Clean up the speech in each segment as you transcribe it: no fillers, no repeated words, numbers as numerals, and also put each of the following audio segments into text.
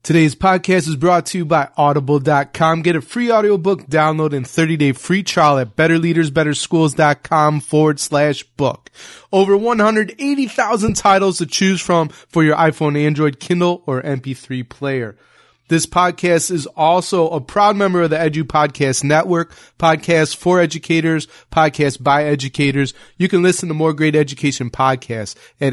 Today's podcast is brought to you by Audible.com. Get a free audiobook download and 30-day free trial at betterleadersbetterschools.com/book. Over 180,000 titles to choose from for your iPhone, Android, Kindle, or MP3 player. This podcast is also a proud member of the Edu Podcast Network, podcasts for educators, podcasts by educators. You can listen to more great education podcasts at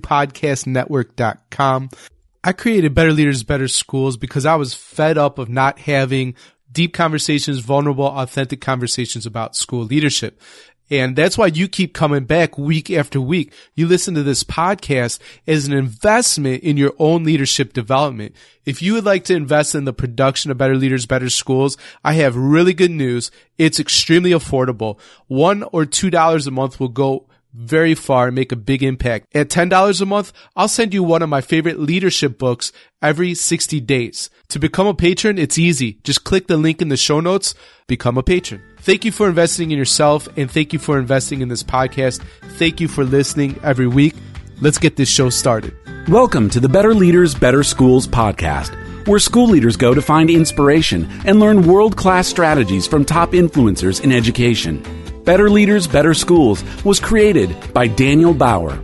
edupodcastnetwork.com. I created Better Leaders, Better Schools because I was fed up of not having deep conversations, vulnerable, authentic conversations about school leadership. And that's why you keep coming back week after week. You listen to this podcast as an investment in your own leadership development. If you would like to invest in the production of Better Leaders, Better Schools, I have really good news. It's extremely affordable. $1 or $2 a month will go very far and make a big impact. At $10 a month, I'll send you one of my favorite leadership books every 60 days. To become a patron, it's easy. Just click the link in the show notes, become a patron. Thank you for investing in yourself, and thank you for investing in this podcast. Thank you for listening every week. Let's get this show started. Welcome to the Better Leaders, Better Schools podcast, where school leaders go to find inspiration and learn world-class strategies from top influencers in education. Better Leaders, Better Schools was created by Daniel Bauer.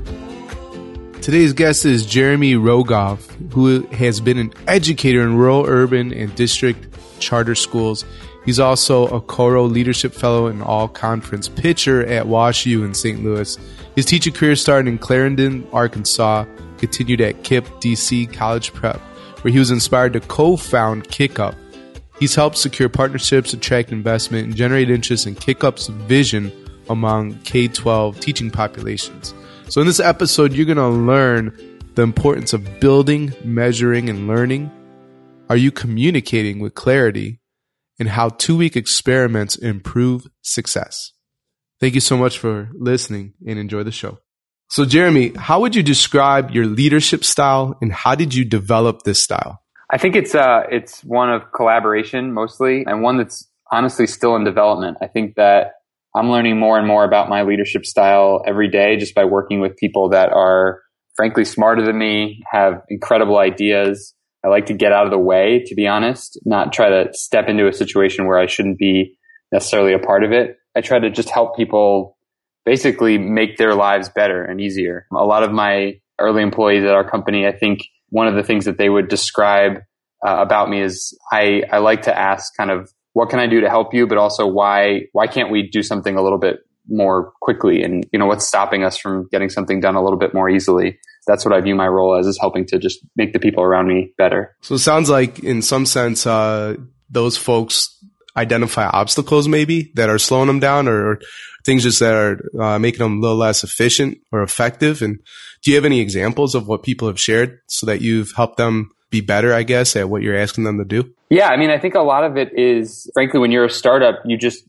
Today's guest is Jeremy Rogoff, who has been an educator in rural, urban, and district charter schools. He's also a Coro Leadership Fellow and All-Conference pitcher at WashU in St. Louis. His teaching career started in Clarendon, Arkansas, continued at KIPP, DC College Prep, where he was inspired to co-found KickUp. He's helped secure partnerships, attract investment, and generate interest in KickUp's vision among K-12 teaching populations. So in this episode, you're going to learn the importance of building, measuring, and learning. Are you communicating with clarity? And how 2-week experiments improve success. Thank you so much for listening and enjoy the show. So Jeremy, how would you describe your leadership style and how did you develop this style? I think it's one of collaboration mostly, and one that's honestly still in development. I think that I'm learning more and more about my leadership style every day just by working with people that are frankly smarter than me, have incredible ideas. I like to get out of the way, to be honest, not try to step into a situation where I shouldn't be necessarily a part of it. I try to just help people basically make their lives better and easier. A lot of my early employees at our company, I think one of the things that they would describe about me is I like to ask kind of, what can I do to help you? But also why can't we do something a little bit more quickly? And, what's stopping us from getting something done a little bit more easily? That's what I view my role as, is helping to just make the people around me better. So it sounds like in some sense, those folks identify obstacles maybe that are slowing them down or things just that are making them a little less efficient or effective. And do you have any examples of what people have shared so that you've helped them be better, I guess, at what you're asking them to do? Yeah, I think a lot of it is, frankly, when you're a startup,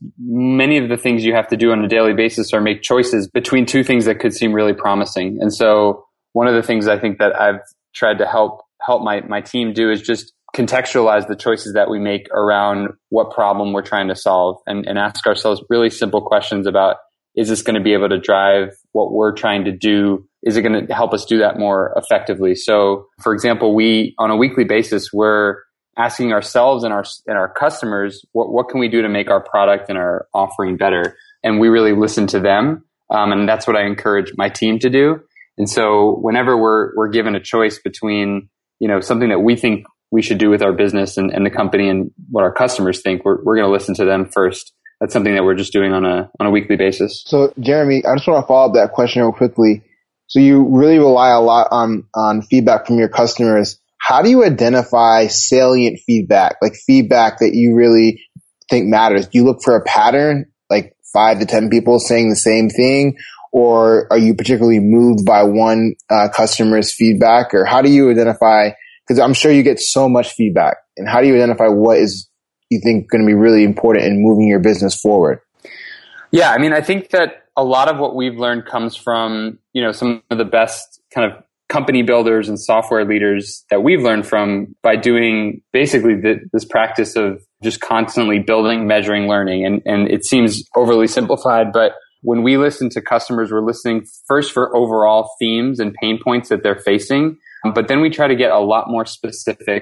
many of the things you have to do on a daily basis are make choices between two things that could seem really promising. And so one of the things I think that I've tried to help my team do is just contextualize the choices that we make around what problem we're trying to solve and ask ourselves really simple questions about, is this going to be able to drive what we're trying to do? Is it going to help us do that more effectively? So, for example, on a weekly basis, we're asking ourselves and our customers, what can we do to make our product and our offering better? And we really listen to them. And that's what I encourage my team to do. And so whenever we're given a choice between, something that we think we should do with our business and the company and what our customers think, we're going to listen to them first. That's something that we're just doing on a weekly basis. So Jeremy, I just want to follow up that question real quickly. So you really rely a lot on feedback from your customers. How do you identify salient feedback, like feedback that you really think matters? Do you look for a pattern, like 5 to 10 people saying the same thing? Or are you particularly moved by one customer's feedback? Or how do you identify, because I'm sure you get so much feedback, and how do you identify what is you think going to be really important in moving your business forward? Yeah, I think that a lot of what we've learned comes from, some of the best kind of company builders and software leaders that we've learned from by doing basically this practice of just constantly building, measuring, learning. And it seems overly simplified, but when we listen to customers, we're listening first for overall themes and pain points that they're facing. But then we try to get a lot more specific once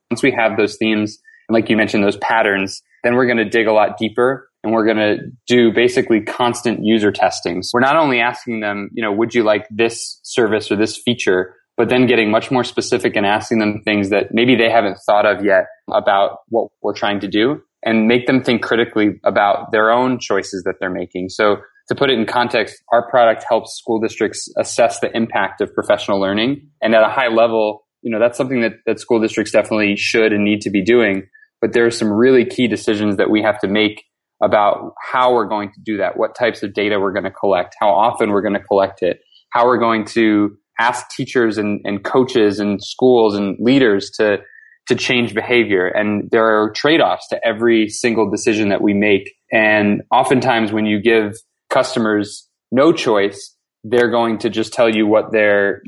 Once we have those themes, and like you mentioned, those patterns, then we're going to dig a lot deeper and we're going to do basically constant user testing. So we're not only asking them, would you like this service or this feature, but then getting much more specific and asking them things that maybe they haven't thought of yet about what we're trying to do, and make them think critically about their own choices that they're making. So to put it in context, our product helps school districts assess the impact of professional learning. And at a high level, that's something that school districts definitely should and need to be doing. But there are some really key decisions that we have to make about how we're going to do that, what types of data we're going to collect, how often we're going to collect it, how we're going to ask teachers and coaches and schools and leaders to change behavior. And there are trade-offs to every single decision that we make. And oftentimes when you give customers no choice, they're going to just tell you what their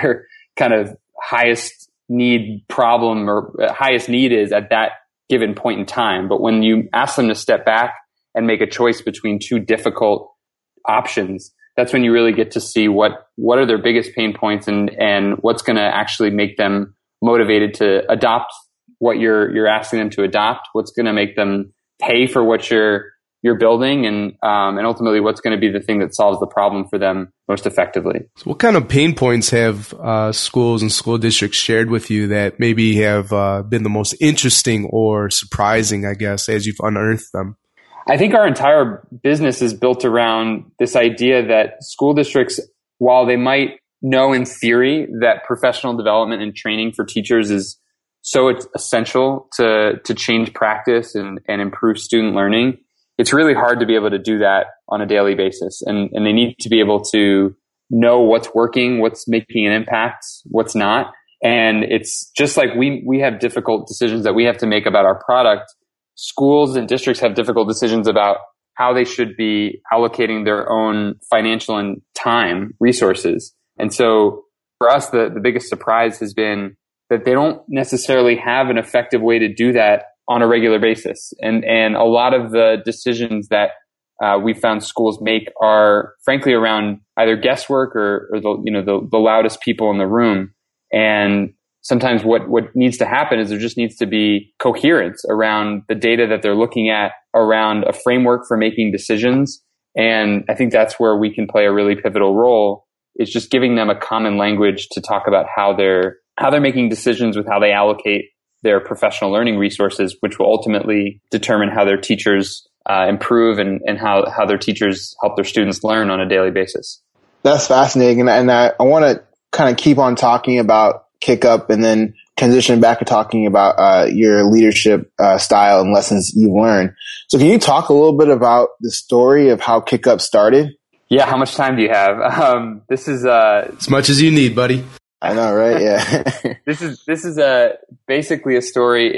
kind of highest need problem or highest need is at that given point in time. But when you ask them to step back and make a choice between two difficult options, that's when you really get to see what are their biggest pain points and what's going to actually make them motivated to adopt what you're asking them to adopt, what's going to make them pay for what you're building, and ultimately what's going to be the thing that solves the problem for them most effectively. So what kind of pain points have schools and school districts shared with you that maybe have been the most interesting or surprising, I guess, as you've unearthed them? I think our entire business is built around this idea that school districts, while they might know in theory that professional development and training for teachers is so essential to change practice and improve student learning, it's really hard to be able to do that on a daily basis. And they need to be able to know what's working, what's making an impact, what's not. And it's just like we have difficult decisions that we have to make about our product. Schools and districts have difficult decisions about how they should be allocating their own financial and time resources. And so for us, the biggest surprise has been that they don't necessarily have an effective way to do that on a regular basis. And a lot of the decisions that we found schools make are frankly around either guesswork or the loudest people in the room. And sometimes what needs to happen is there just needs to be coherence around the data that they're looking at, around a framework for making decisions. And I think that's where we can play a really pivotal role, is just giving them a common language to talk about how they're making decisions with how they allocate their professional learning resources, which will ultimately determine how their teachers improve and how their teachers help their students learn on a daily basis. That's fascinating. And I want to kind of keep on talking about KickUp and then transition back to talking about your leadership style and lessons you've learned. So can you talk a little bit about the story of how KickUp started? Yeah, how much time do you have? This is as much as you need, buddy. I know, right? Yeah. This is basically a story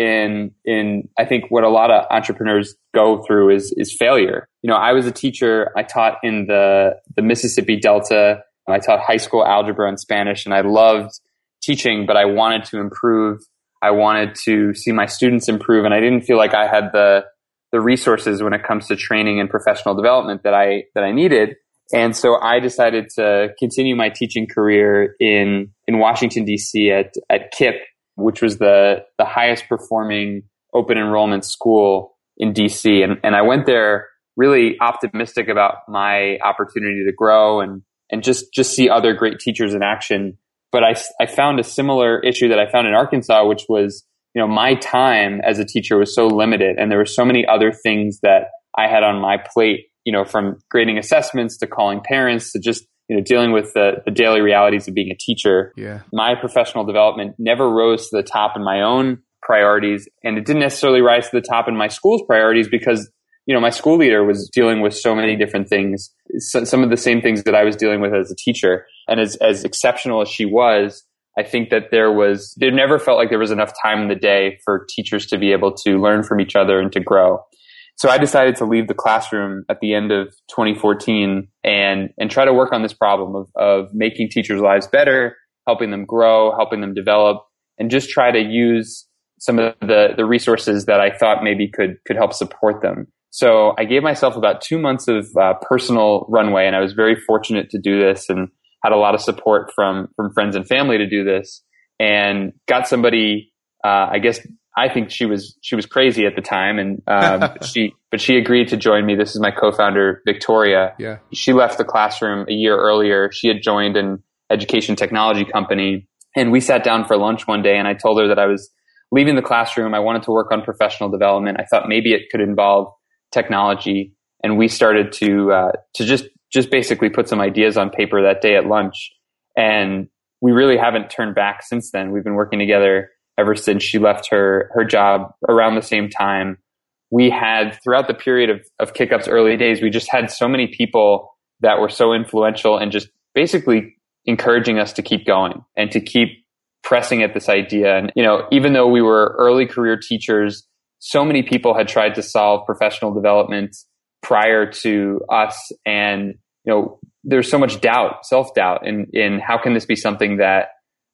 in I think what a lot of entrepreneurs go through is failure. I was a teacher. I taught in the Mississippi Delta. I taught high school algebra and Spanish, and I loved teaching, but I wanted to improve. I wanted to see my students improve, and I didn't feel like I had the resources when it comes to training and professional development that I needed. And so I decided to continue my teaching career in Washington, D.C. at KIPP, which was the highest performing open enrollment school in D.C. And I went there really optimistic about my opportunity to grow and just see other great teachers in action. But I found a similar issue that I found in Arkansas, which was, my time as a teacher was so limited, and there were so many other things that I had on my plate, from grading assessments to calling parents to just, dealing with the daily realities of being a teacher. Yeah. My professional development never rose to the top in my own priorities, and it didn't necessarily rise to the top in my school's priorities because, my school leader was dealing with so many different things, some of the same things that I was dealing with as a teacher. And as exceptional as she was, I think that there never felt like there was enough time in the day for teachers to be able to learn from each other and to grow. So I decided to leave the classroom at the end of 2014 and try to work on this problem of making teachers' lives better, helping them grow, helping them develop, and just try to use some of the resources that I thought maybe could help support them. So I gave myself about 2 months of personal runway, and I was very fortunate to do this and had a lot of support from friends and family to do this, and got somebody I think she was crazy at the time, and she agreed to join me. This is my co-founder, Victoria. Yeah. She left the classroom a year earlier. She had joined an education technology company, and we sat down for lunch one day, and I told her that I was leaving the classroom. I wanted to work on professional development. I thought maybe it could involve technology, and we started to just basically put some ideas on paper that day at lunch, and we really haven't turned back since then. We've been working together ever since she left her job around the same time. We had, throughout the period of KickUp's early days, we just had so many people that were so influential and just basically encouraging us to keep going and to keep pressing at this idea. And, even though we were early career teachers, so many people had tried to solve professional development prior to us. And, there's so much doubt, self-doubt in how can this be something that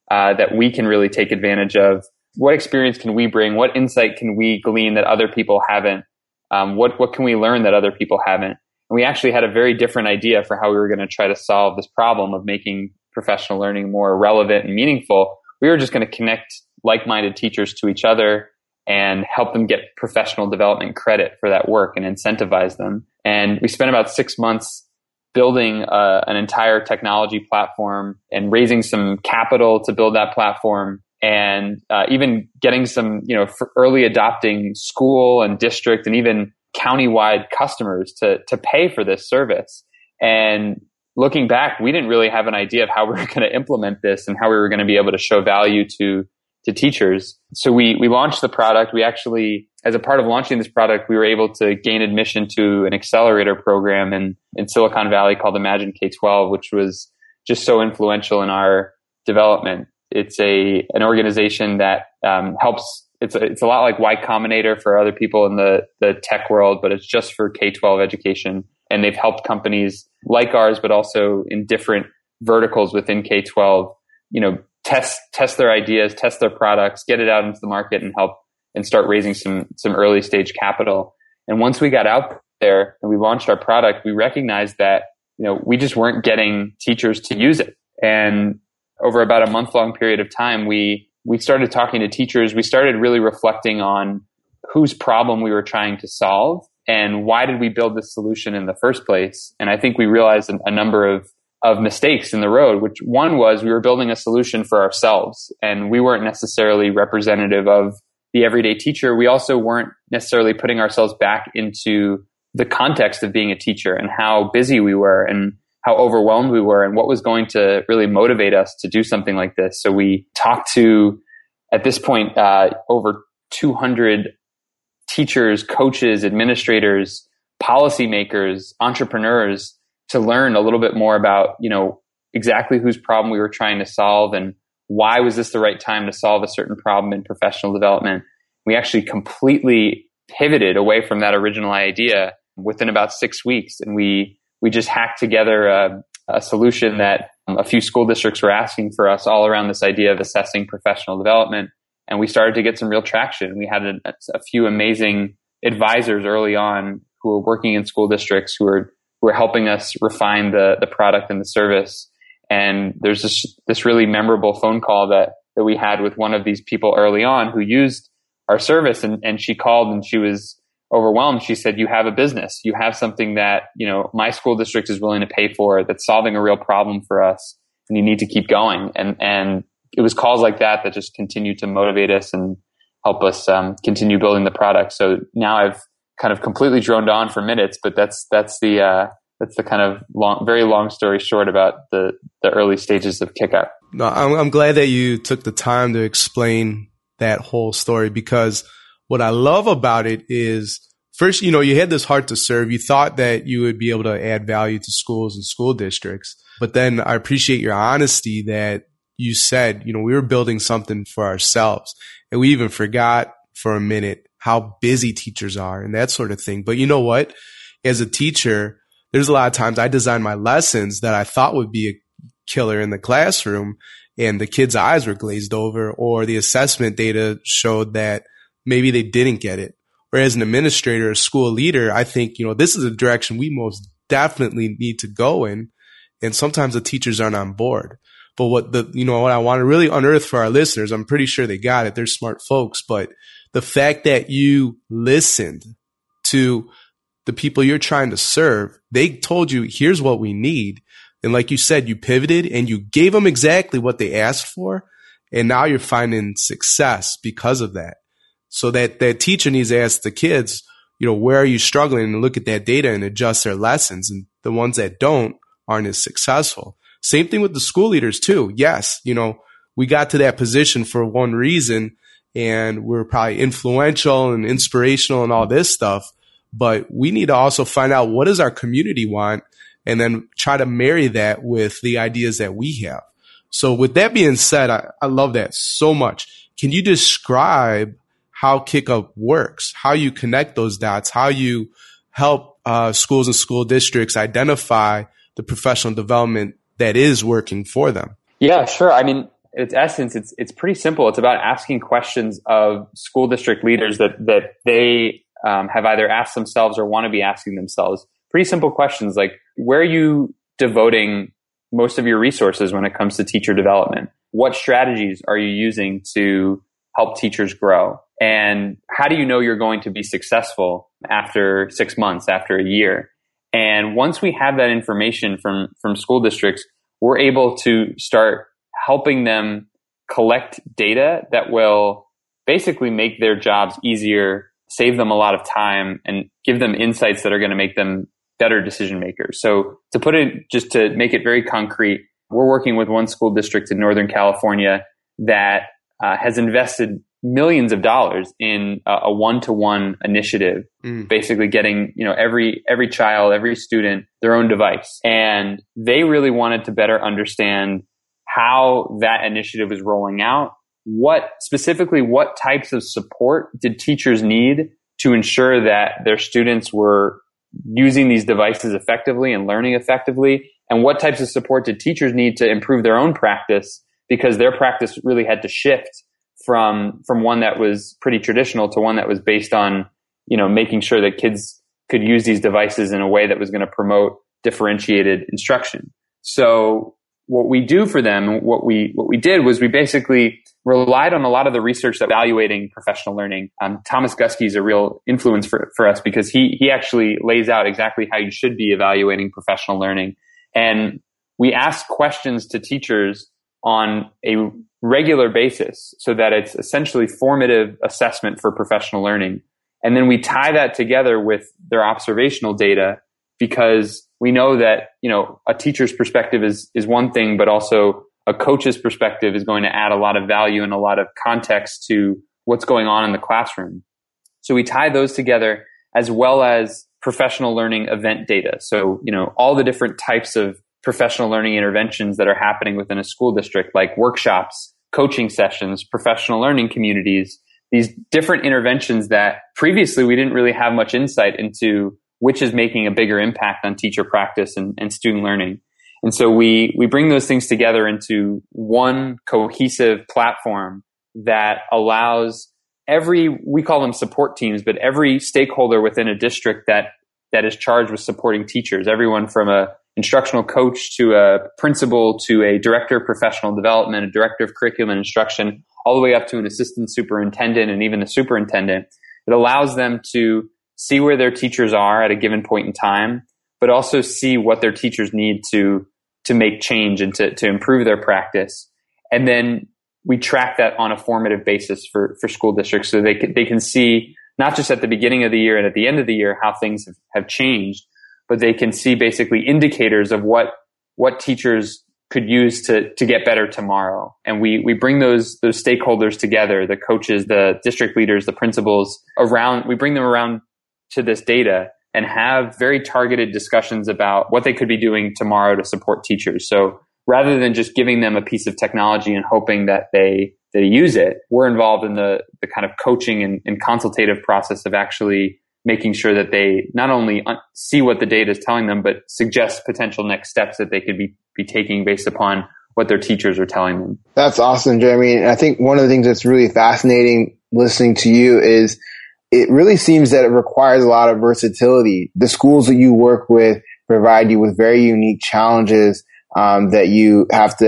we can really take advantage of? What experience can we bring? What insight can we glean that other people haven't? What can we learn that other people haven't? And we actually had a very different idea for how we were going to try to solve this problem of making professional learning more relevant and meaningful. We were just going to connect like-minded teachers to each other and help them get professional development credit for that work and incentivize them. And we spent about 6 months building an entire technology platform and raising some capital to build that platform, and even getting some, early adopting school and district and even countywide customers to pay for this service. And looking back, we didn't really have an idea of how we were going to implement this and how we were going to be able to show value to teachers. So we launched the product. We actually, as a part of launching this product, we were able to gain admission to an accelerator program in Silicon Valley called Imagine K-12, which was just so influential in our development. It's an organization that helps. It's a lot like Y Combinator for other people in the tech world, but it's just for K-12 education. And they've helped companies like ours, but also in different verticals within K-12, test their ideas, test their products, get it out into the market, and help and start raising some early stage capital. And once we got out there and we launched our product, we recognized that we just weren't getting teachers to use it. And over about a month-long period of time, we started talking to teachers. We started really reflecting on whose problem we were trying to solve and why did we build this solution in the first place. And I think we realized a number of mistakes in the road, which one was we were building a solution for ourselves, and we weren't necessarily representative of the everyday teacher. We also weren't necessarily putting ourselves back into the context of being a teacher and how busy we were and how overwhelmed we were and what was going to really motivate us to do something like this. So we talked to, at this point, over 200 teachers, coaches, administrators, policymakers, entrepreneurs to learn a little bit more about, exactly whose problem we were trying to solve and why was this the right time to solve a certain problem in professional development. We actually completely pivoted away from that original idea within about 6 weeks. And we just hacked together a solution that a few school districts were asking for us all around this idea of assessing professional development. And we started to get some real traction. We had a few amazing advisors early on who were working in school districts who were helping us refine the product and the service. And there's this really memorable phone call that we had with one of these people early on who used our service, and she called and she was overwhelmed. She said, "You have a business. You have something that, my school district is willing to pay for, that's solving a real problem for us, and you need to keep going." And it was calls like that just continued to motivate us and help us continue building the product. So now I've kind of completely droned on for minutes, but that's the kind of very long story short about the early stages of KickUp. No, I'm glad that you took the time to explain that whole story, because what I love about it is, first, you had this heart to serve. You thought that you would be able to add value to schools and school districts. But then I appreciate your honesty that you said, we were building something for ourselves. And we even forgot for a minute how busy teachers are and that sort of thing. But you know what? As a teacher, there's a lot of times I design my lessons that I thought would be a killer in the classroom, and the kids' eyes were glazed over, or the assessment data showed that maybe they didn't get it. Whereas an administrator, a school leader, I think, this is a direction we most definitely need to go in. And sometimes the teachers aren't on board. But what I want to really unearth for our listeners, I'm pretty sure they got it. They're smart folks, but the fact that you listened to the people you're trying to serve, they told you, here's what we need. And like you said, you pivoted and you gave them exactly what they asked for. And now you're finding success because of that. So that teacher needs to ask the kids, where are you struggling, and look at that data and adjust their lessons. And the ones that don't aren't as successful. Same thing with the school leaders too. Yes, we got to that position for one reason, and we're probably influential and inspirational and all this stuff. But we need to also find out, what does our community want, and then try to marry that with the ideas that we have. So with that being said, I love that so much. Can you describe how KickUp works, how you connect those dots, how you help schools and school districts identify the professional development that is working for them? Yeah, sure. I mean, its essence, it's pretty simple. It's about asking questions of school district leaders that they have either asked themselves or want to be asking themselves. Pretty simple questions like, where are you devoting most of your resources when it comes to teacher development? What strategies are you using to help teachers grow? And how do you know you're going to be successful after 6 months, after a year? And once we have that information from school districts, we're able to start helping them collect data that will basically make their jobs easier, save them a lot of time, and give them insights that are going to make them better decision makers. So to put it, just to make it very concrete, we're working with one school district in Northern California that has invested millions of dollars in a one-to-one initiative, basically getting, every child, every student, their own device. And they really wanted to better understand how that initiative is rolling out. What types of support did teachers need to ensure that their students were using these devices effectively and learning effectively? And what types of support did teachers need to improve their own practice, because their practice really had to shift from one that was pretty traditional to one that was based on, making sure that kids could use these devices in a way that was going to promote differentiated instruction. So what we do for them, what we did was we basically relied on a lot of the research evaluating professional learning. Thomas Guskey is a real influence for us, because he actually lays out exactly how you should be evaluating professional learning. And we ask questions to teachers on a regular basis so that it's essentially formative assessment for professional learning. And then we tie that together with their observational data, because we know that, a teacher's perspective is one thing, but also a coach's perspective is going to add a lot of value and a lot of context to what's going on in the classroom. So we tie those together, as well as professional learning event data. So, all the different types of professional learning interventions that are happening within a school district, like workshops, coaching sessions, professional learning communities, these different interventions that previously we didn't really have much insight into which is making a bigger impact on teacher practice and student learning. And so we bring those things together into one cohesive platform that allows we call them support teams, but every stakeholder within a district that is charged with supporting teachers, everyone from a instructional coach to a principal to a director of professional development, a director of curriculum and instruction, all the way up to an assistant superintendent and even the superintendent. It allows them to see where their teachers are at a given point in time, but also see what their teachers need to make change and to improve their practice. And then we track that on a formative basis for school districts, so they can see not just at the beginning of the year and at the end of the year how things have changed, but they can see basically indicators of what teachers could use to get better tomorrow. And we bring those stakeholders together, the coaches, the district leaders, the principals we bring them around to this data and have very targeted discussions about what they could be doing tomorrow to support teachers. So rather than just giving them a piece of technology and hoping that they use it, we're involved in the kind of coaching and consultative process of actually making sure that they not only see what the data is telling them, but suggest potential next steps that they could be taking based upon what their teachers are telling them. That's awesome, Jeremy. And I think one of the things that's really fascinating listening to you is it really seems that it requires a lot of versatility. The schools that you work with provide you with very unique challenges that you have to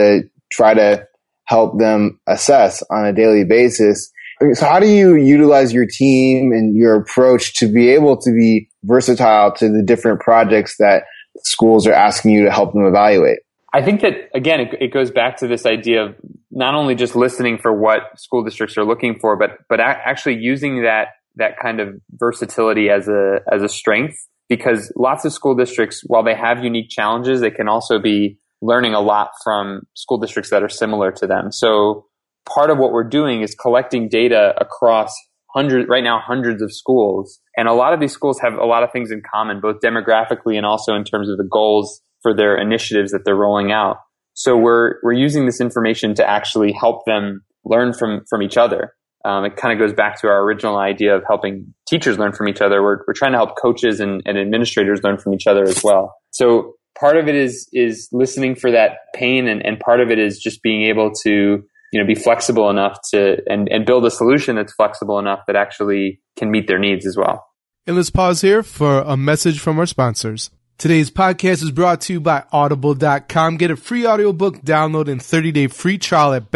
try to help them assess on a daily basis. So how do you utilize your team and your approach to be able to be versatile to the different projects that schools are asking you to help them evaluate? I think that, again, it goes back to this idea of not only just listening for what school districts are looking for, but actually using that kind of versatility as a strength, because lots of school districts, while they have unique challenges, they can also be learning a lot from school districts that are similar to them. So part of what we're doing is collecting data across hundreds of schools. And a lot of these schools have a lot of things in common, both demographically and also in terms of the goals for their initiatives that they're rolling out. So we're using this information to actually help them learn from each other. It kind of goes back to our original idea of helping teachers learn from each other. We're trying to help coaches and administrators learn from each other as well. So part of it is listening for that pain, and part of it is just being able to be flexible enough to and build a solution that's flexible enough that actually can meet their needs as well. And let's pause here for a message from our sponsors. Today's podcast is brought to you by Audible.com. Get a free audiobook download and 30-day free trial at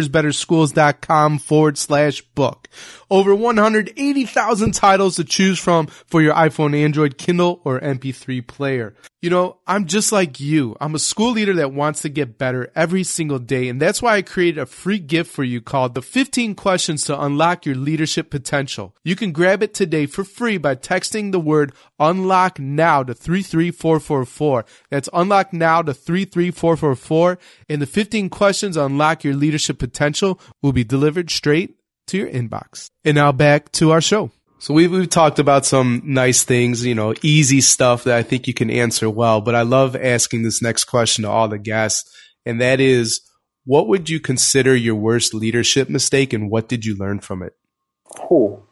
betterleadersbetterschools.com/book. Over 180,000 titles to choose from for your iPhone, Android, Kindle, or MP3 player. I'm just like you. I'm a school leader that wants to get better every single day, and that's why I created a free gift for you called the 15 Questions to Unlock Your Leadership Potential. You can grab it today for free by texting the word UNLOCK NOW to 33444. That's UNLOCK NOW to 33444, and the 15 questions to unlock your leadership potential will be delivered straight to your inbox. And now back to our show. So we've talked about some nice things, easy stuff that I think you can answer well, but I love asking this next question to all the guests, and that is, what would you consider your worst leadership mistake, and what did you learn from it? Oh.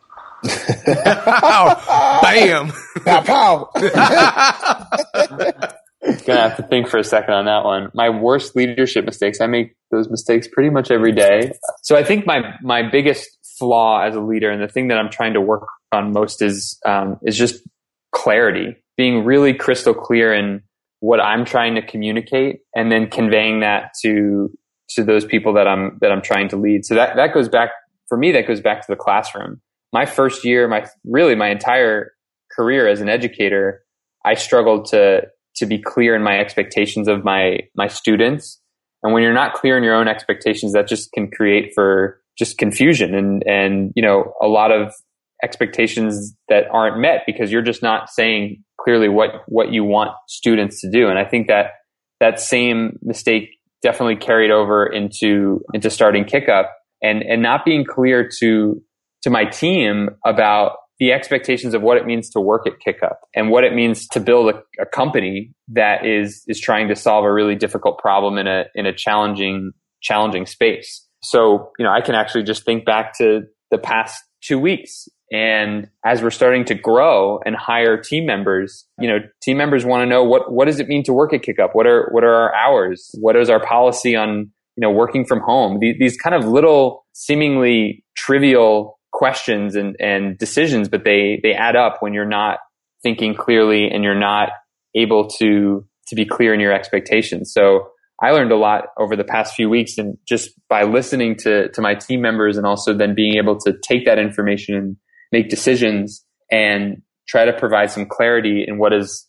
Bam! Pow! Gonna have to think for a second on that one. My worst leadership mistakes. I make those mistakes pretty much every day. So I think my biggest flaw as a leader, and the thing that I'm trying to work on most is just clarity, being really crystal clear in what I'm trying to communicate, and then conveying that to those people that I'm trying to lead. So that goes back, for me, that goes back to the classroom. My first year, my entire career as an educator, I struggled to be clear in my expectations of my students. And when you're not clear in your own expectations, that just can create for just confusion and a lot of expectations that aren't met because you're just not saying clearly what you want students to do. And I think that same mistake definitely carried over into starting Kickup and not being clear to my team about the expectations of what it means to work at Kickup and what it means to build a company that is trying to solve a really difficult problem in a challenging space. So, I can actually just think back to the past 2 weeks. And as we're starting to grow and hire team members, team members want to know what does it mean to work at Kickup? What are our hours? What is our policy on, working from home? These kind of little seemingly trivial questions and decisions, but they add up when you're not thinking clearly and you're not able to be clear in your expectations. So I learned a lot over the past few weeks, and just by listening to my team members, and also then being able to take that information and make decisions and try to provide some clarity in what is,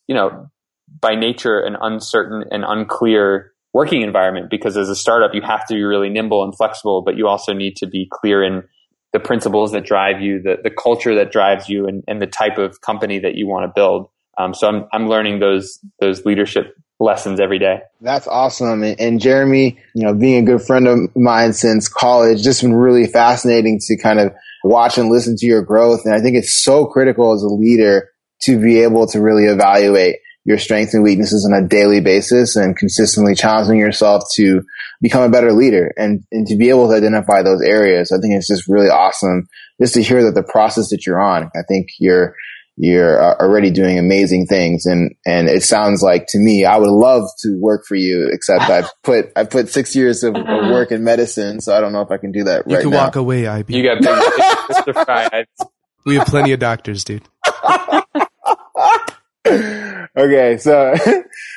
by nature, an uncertain and unclear working environment. Because as a startup, you have to be really nimble and flexible, but you also need to be clear in the principles that drive you, the culture that drives you, and the type of company that you want to build. So I'm learning those leadership lessons every day. That's awesome. And Jeremy, being a good friend of mine since college, just been really fascinating to kind of watch and listen to your growth. And I think it's so critical as a leader to be able to really evaluate your strengths and weaknesses on a daily basis and consistently challenging yourself to become a better leader and to be able to identify those areas. I think it's just really awesome just to hear that the process that you're on. I think you're already doing amazing things. And it sounds like, to me, I would love to work for you, except I put 6 years of work in medicine. So I don't know if I can do that right now. You can walk away, IB. You got big, Mr. Fry. We have plenty of doctors, dude. Okay. So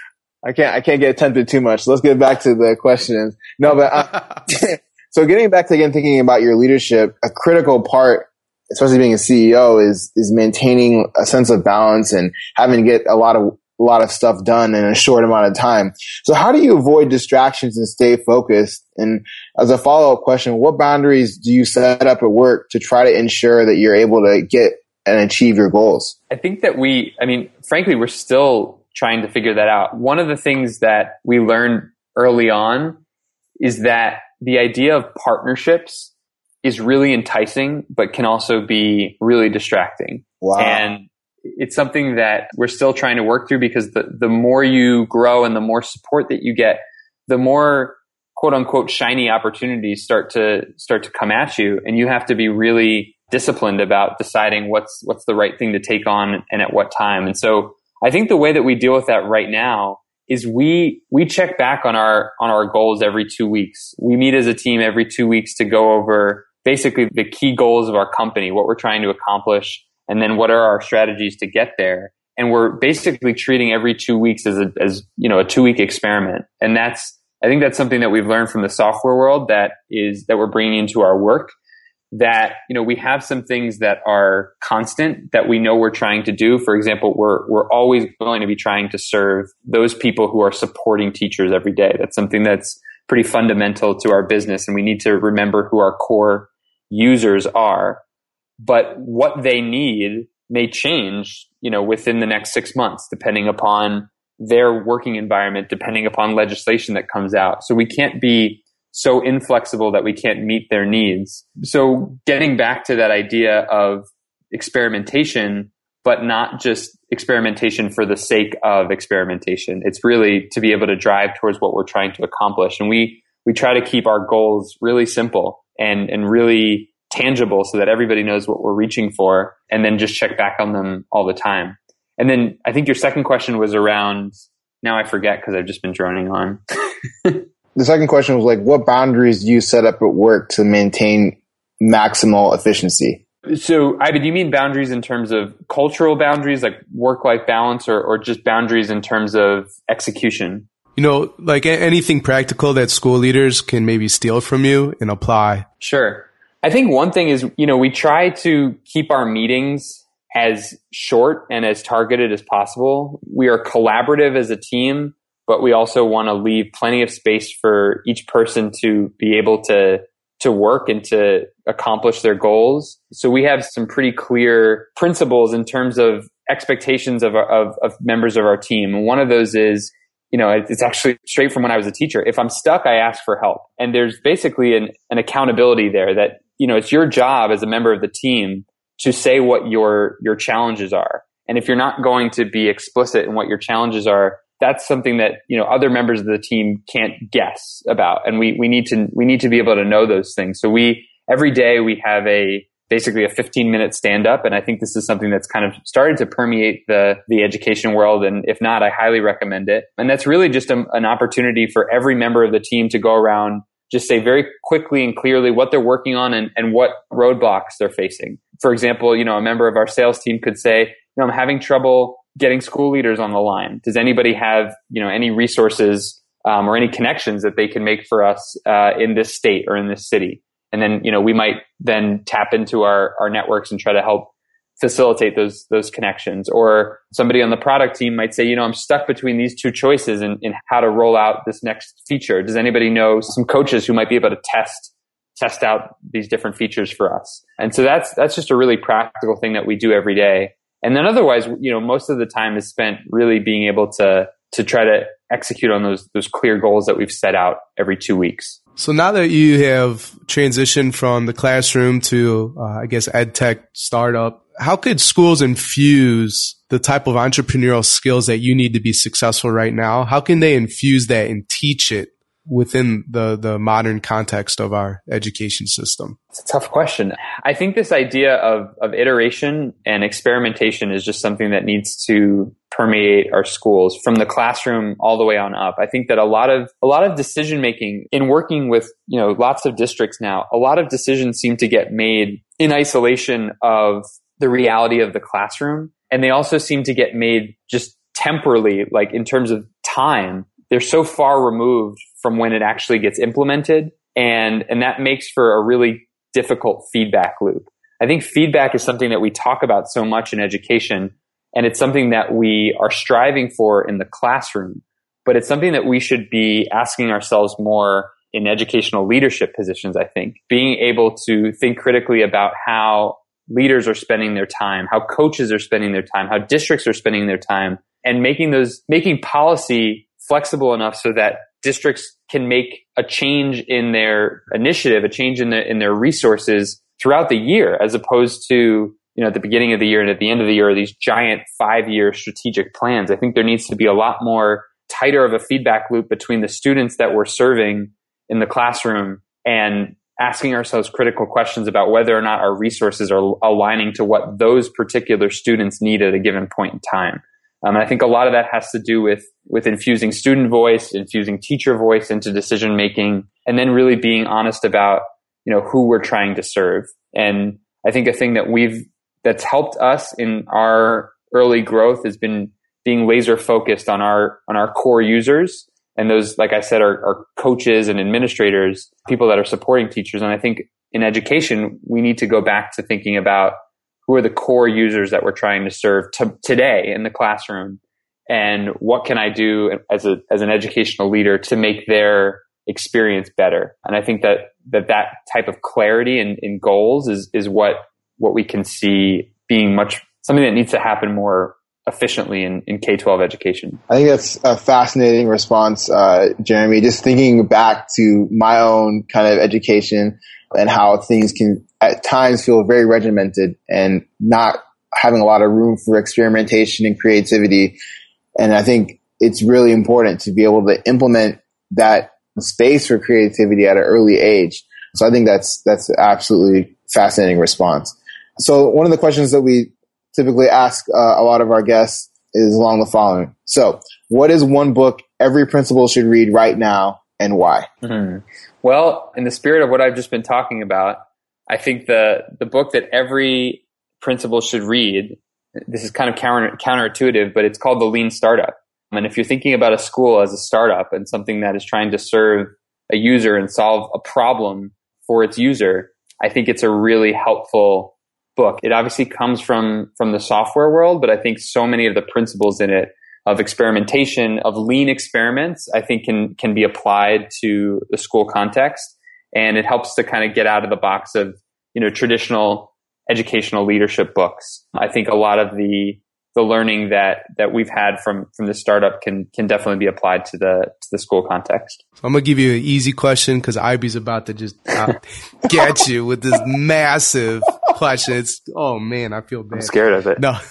I can't get tempted too much. Let's get back to the questions. No, but so getting back to again thinking about your leadership, a critical part, especially being a CEO, is maintaining a sense of balance and having to get a lot of stuff done in a short amount of time. So how do you avoid distractions and stay focused? And as a follow-up question, what boundaries do you set up at work to try to ensure that you're able to get and achieve your goals? I think that frankly, we're still trying to figure that out. One of the things that we learned early on is that the idea of partnerships is really enticing, but can also be really distracting. Wow. And it's something that we're still trying to work through, because the more you grow and the more support that you get, the more quote unquote shiny opportunities start to come at you. And you have to be really disciplined about deciding what's the right thing to take on and at what time. And so I think the way that we deal with that right now is we check back on our goals every 2 weeks. We meet as a team every 2 weeks to go over basically the key goals of our company, what we're trying to accomplish, and then what are our strategies to get there. And we're basically treating every 2 weeks as a 2-week experiment. And I think that's something that we've learned from the software world that we're bringing into our work. That, we have some things that are constant that we know we're trying to do. For example, we're always going to be trying to serve those people who are supporting teachers every day. That's something that's pretty fundamental to our business. And we need to remember who our core users are. But what they need may change, within the next 6 months, depending upon their working environment, depending upon legislation that comes out. So we can't be so inflexible that we can't meet their needs. So getting back to that idea of experimentation, but not just experimentation for the sake of experimentation. It's really to be able to drive towards what we're trying to accomplish. And we try to keep our goals really simple and really tangible so that everybody knows what we're reaching for, and then just check back on them all the time. And then I think your second question was around, now I forget because I've just been droning on. The second question was what boundaries do you set up at work to maintain maximal efficiency? So, Ivan, do you mean boundaries in terms of cultural boundaries, like work-life balance, or just boundaries in terms of execution? Anything practical that school leaders can maybe steal from you and apply. Sure. I think one thing is, we try to keep our meetings as short and as targeted as possible. We are collaborative as a team, but we also want to leave plenty of space for each person to be able to work and to accomplish their goals. So we have some pretty clear principles in terms of expectations of members of our team. And one of those is, it's actually straight from when I was a teacher. If I'm stuck, I ask for help. And there's basically an accountability there that, it's your job as a member of the team to say what your challenges are. And if you're not going to be explicit in what your challenges are, that's something that, other members of the team can't guess about. And we need to be able to know those things. So every day we have basically a 15-minute stand-up. And I think this is something that's kind of started to permeate the education world. And if not, I highly recommend it. And that's really just an opportunity for every member of the team to go around, just say very quickly and clearly what they're working on and what roadblocks they're facing. For example, a member of our sales team could say, I'm having trouble getting school leaders on the line. Does anybody have, any resources or any connections that they can make for us in this state or in this city? And then, we might then tap into our networks and try to help facilitate those connections. Or somebody on the product team might say, I'm stuck between these two choices in how to roll out this next feature. Does anybody know some coaches who might be able to test out these different features for us? And so that's just a really practical thing that we do every day. And then otherwise, most of the time is spent really being able to try to execute on those clear goals that we've set out every 2 weeks. So now that you have transitioned from the classroom to, ed tech startup, how could schools infuse the type of entrepreneurial skills that you need to be successful right now? How can they infuse that and teach it within the modern context of our education system? It's a tough question. I think this idea of iteration and experimentation is just something that needs to permeate our schools from the classroom all the way on up. I think that a lot of decision making in working with, lots of districts now, a lot of decisions seem to get made in isolation of the reality of the classroom. And they also seem to get made just temporally, like in terms of time, they're so far removed from when it actually gets implemented. And that makes for a really difficult feedback loop. I think feedback is something that we talk about so much in education, and it's something that we are striving for in the classroom, but it's something that we should be asking ourselves more in educational leadership positions, I think. Being able to think critically about how leaders are spending their time, how coaches are spending their time, how districts are spending their time, and making policy flexible enough so that districts can make a change in their initiative, a change in their resources throughout the year, as opposed to, at the beginning of the year and at the end of the year, these giant 5-year strategic plans. I think there needs to be a lot more tighter of a feedback loop between the students that we're serving in the classroom and asking ourselves critical questions about whether or not our resources are aligning to what those particular students need at a given point in time. And I think a lot of that has to do with infusing student voice, infusing teacher voice into decision making, and then really being honest about, who we're trying to serve. And I think a thing that's helped us in our early growth has been being laser focused on our core users. And those, like I said, are coaches and administrators, people that are supporting teachers. And I think in education, we need to go back to thinking about who are the core users that we're trying to serve today in the classroom, and what can I do as an educational leader to make their experience better. And I think that type of clarity in goals is what we can see being something that needs to happen more efficiently in K-12 education. I think that's a fascinating response, Jeremy. Just thinking back to my own kind of education and how things can at times feel very regimented and not having a lot of room for experimentation and creativity. And I think it's really important to be able to implement that space for creativity at an early age. So I think that's absolutely fascinating response. So one of the questions that we typically ask a lot of our guests is along the following. So what is one book every principal should read right now and why? Mm-hmm. Well, in the spirit of what I've just been talking about, I think the book that every principal should read, this is kind of counterintuitive, but it's called The Lean Startup. And if you're thinking about a school as a startup and something that is trying to serve a user and solve a problem for its user, I think it's a really helpful book. It obviously comes from the software world, but I think so many of the principles in it of experimentation, of lean experiments, I think can be applied to the school context. And it helps to kind of get out of the box of, traditional educational leadership books. I think a lot of the learning that we've had from the startup can definitely be applied to the school context. I'm going to give you an easy question because Iby's about to just get you with this massive question. Oh man, I feel bad. I'm scared of it. No.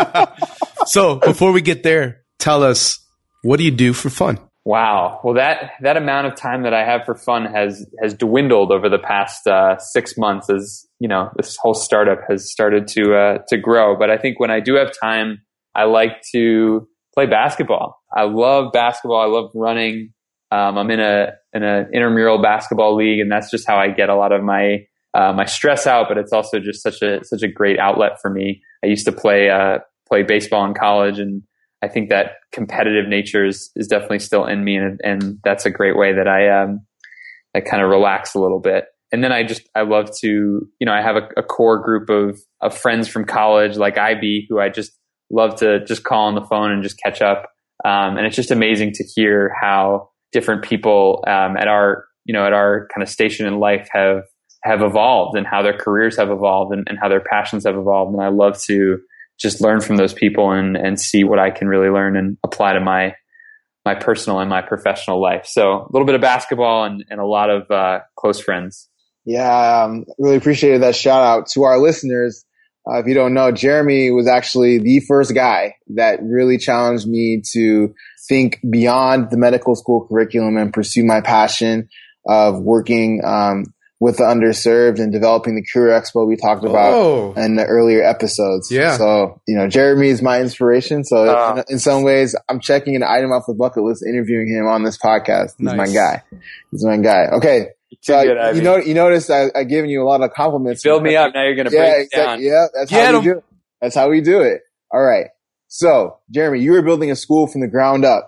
So before we get there, tell us, what do you do for fun? Wow. Well, that amount of time that I have for fun has dwindled over the past 6 months as, this whole startup has started to grow. But I think when I do have time, I like to play basketball. I love basketball. I love running. I'm in an intramural basketball league, and that's just how I get a lot of my stress out. But it's also just such a great outlet for me. I used to play baseball in college, and I think that competitive nature is definitely still in me, and that's a great way that I kind of relax a little bit. And then I love to, I have a core group of friends from college like IB who I just love to just call on the phone and just catch up. And it's just amazing to hear how different people at our kind of station in life have evolved, and how their careers have evolved, and how their passions have evolved. And I love to just learn from those people and see what I can really learn and apply to my personal and my professional life. So a little bit of basketball and a lot of close friends. Yeah, really appreciated that shout out to our listeners. If you don't know, Jeremy was actually the first guy that really challenged me to think beyond the medical school curriculum and pursue my passion of working with the underserved and developing the Career Expo we talked about in the earlier episodes. Yeah. So, Jeremy is my inspiration. So in some ways, I'm checking an item off the bucket list, interviewing him on this podcast. He's my guy. Okay. So you notice I've given you a lot of compliments. You build me up. Now you're going to break it down. Yeah, that's how we do it. All right. So, Jeremy, you were building a school from the ground up.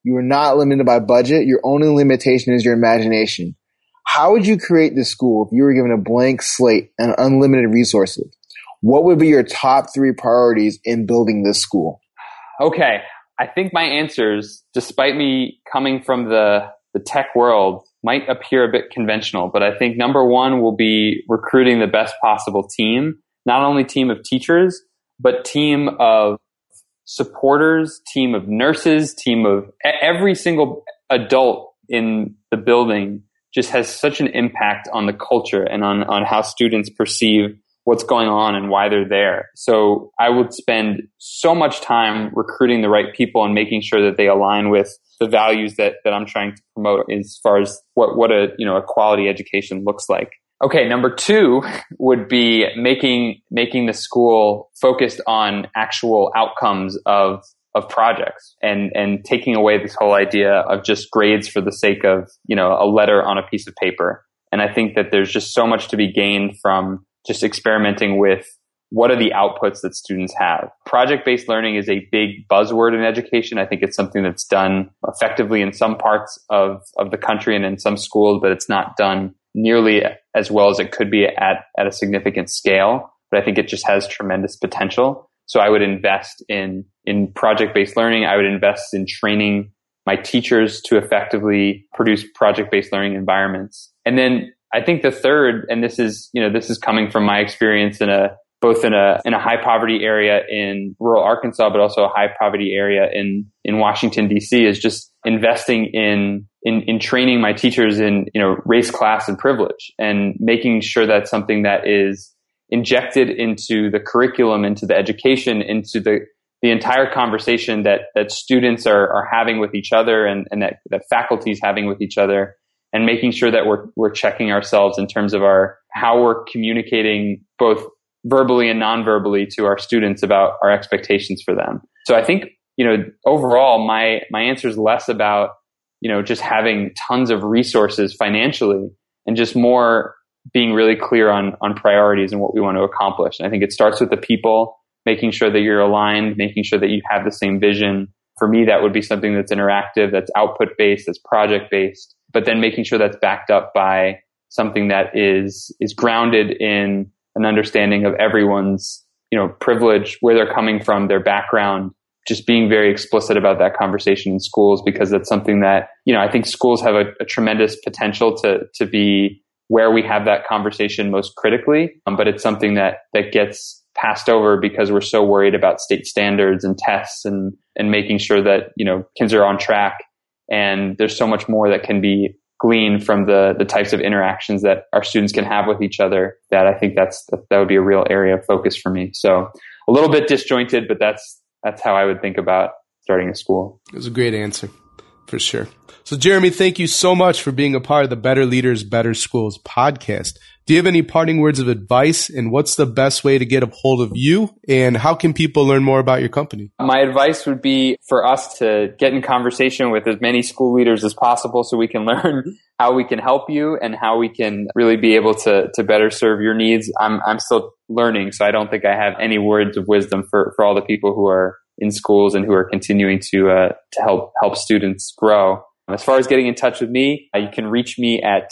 You are not limited by budget. Your only limitation is your imagination. How would you create this school if you were given a blank slate and unlimited resources? What would be your top 3 priorities in building this school? Okay. I think my answers, despite me coming from the tech world, might appear a bit conventional, but I think number 1 will be recruiting the best possible team, not only team of teachers, but team of supporters, team of nurses, team of every single adult in the building just has such an impact on the culture and on how students perceive what's going on and why they're there. So I would spend so much time recruiting the right people and making sure that they align with the values that I'm trying to promote as far as what a quality education looks like. Okay, number 2 would be making the school focused on actual outcomes of projects and taking away this whole idea of just grades for the sake of, a letter on a piece of paper. And I think that there's just so much to be gained from just experimenting with what are the outputs that students have. Project-based learning is a big buzzword in education. I think it's something that's done effectively in some parts of the country and in some schools, but it's not done nearly as well as it could be at a significant scale. But I think it just has tremendous potential. So I would invest in project-based learning. I would invest in training my teachers to effectively produce project-based learning environments. And then I think the third, and this is coming from my experience both in a high poverty area in rural Arkansas, but also a high poverty area in Washington, DC, is just investing in training my teachers in, race, class, and privilege, and making sure that's something that is injected into the curriculum, into the education, into the entire conversation that students are having with each other and that faculty is having with each other, and making sure that we're checking ourselves in terms of how we're communicating both verbally and non-verbally to our students about our expectations for them. So I think, overall, my answer is less about, just having tons of resources financially and just more being really clear on priorities and what we want to accomplish. And I think it starts with the people, making sure that you're aligned, making sure that you have the same vision. For me, that would be something that's interactive, that's output-based, that's project-based, but then making sure that's backed up by something that is grounded in an understanding of everyone's, privilege, where they're coming from, their background, just being very explicit about that conversation in schools, because that's something that, I think schools have a tremendous potential to be where we have that conversation most critically. But it's something that gets passed over because we're so worried about state standards and tests and making sure that, kids are on track. And there's so much more that can be gleaned from the types of interactions that our students can have with each other, that I think that would be a real area of focus for me. So a little bit disjointed, but that's how I would think about starting a school. It was a great answer, for sure. So Jeremy, thank you so much for being a part of the Better Leaders, Better Schools podcast. Do you have any parting words of advice, and what's the best way to get a hold of you, and how can people learn more about your company? My advice would be for us to get in conversation with as many school leaders as possible so we can learn how we can help you and how we can really be able to better serve your needs. I'm still learning, so I don't think I have any words of wisdom for all the people who are in schools and who are continuing to help students grow. As far as getting in touch with me, you can reach me at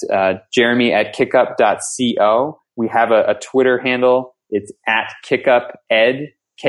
jeremy@kickup.co. We have a Twitter handle. It's @kickuped,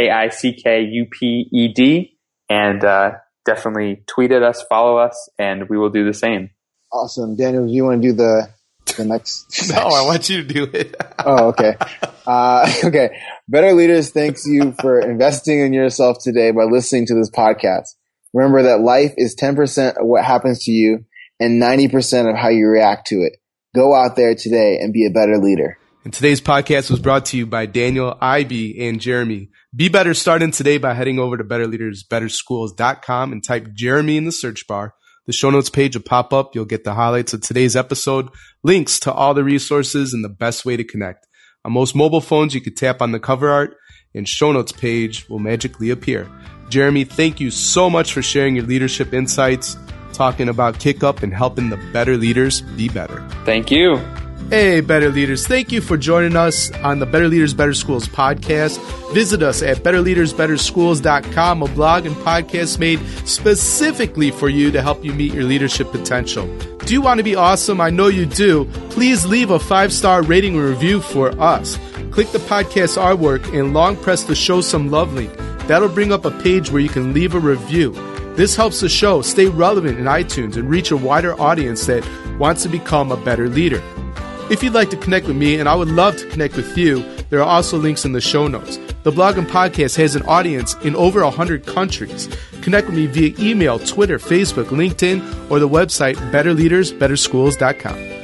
KICKUPED. And definitely tweet at us, follow us, and we will do the same. Awesome. Daniel, do you want to do the next? No, I want you to do it. Oh, okay. Okay. Better Leaders thanks you for investing in yourself today by listening to this podcast. Remember that life is 10% of what happens to you and 90% of how you react to it. Go out there today and be a better leader. And today's podcast was brought to you by Daniel, IB, and Jeremy. Be better starting today by heading over to betterleadersbetterschools.com and type Jeremy in the search bar. The show notes page will pop up. You'll get the highlights of today's episode, links to all the resources, and the best way to connect. On most mobile phones, you can tap on the cover art and show notes page will magically appear. Jeremy, thank you so much for sharing your leadership insights, talking about Kick Up and helping the better leaders be better. Thank you. Hey, Better Leaders. Thank you for joining us on the Better Leaders, Better Schools podcast. Visit us at betterleadersbetterschools.com, a blog and podcast made specifically for you to help you meet your leadership potential. Do you want to be awesome? I know you do. Please leave a 5-star rating and review for us. Click the podcast artwork and long press the Show Some Love link. That'll bring up a page where you can leave a review. This helps the show stay relevant in iTunes and reach a wider audience that wants to become a better leader. If you'd like to connect with me, and I would love to connect with you, there are also links in the show notes. The blog and podcast has an audience in over 100 countries. Connect with me via email, Twitter, Facebook, LinkedIn, or the website betterleadersbetterschools.com.